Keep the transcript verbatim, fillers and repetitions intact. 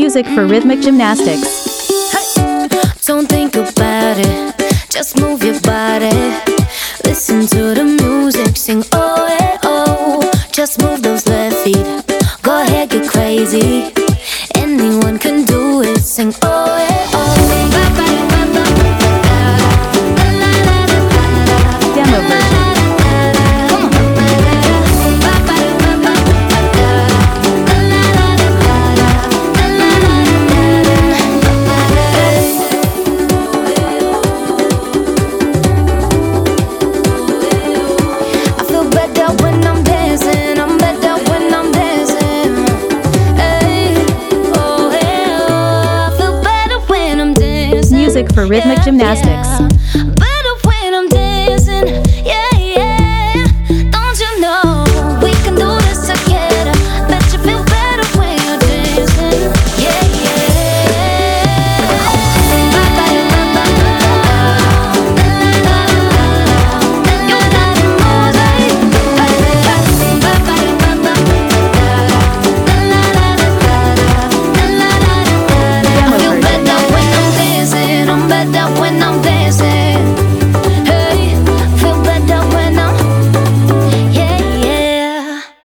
Music for rhythmic gymnastics. Hey. Don't think about it, just move your body. Listen to the music, sing oh eh oh. Just move those left feet, go ahead, get crazy. Anyone can do it, sing oh eh oh. Demo version. Music for rhythmic gymnastics. Better when I'm dancing, yeah, yeah. Don't you know we can do this together? Bet you feel better when you're dancing, yeah, yeah. You got the moves, I feel better when I'm dancing. I'm better when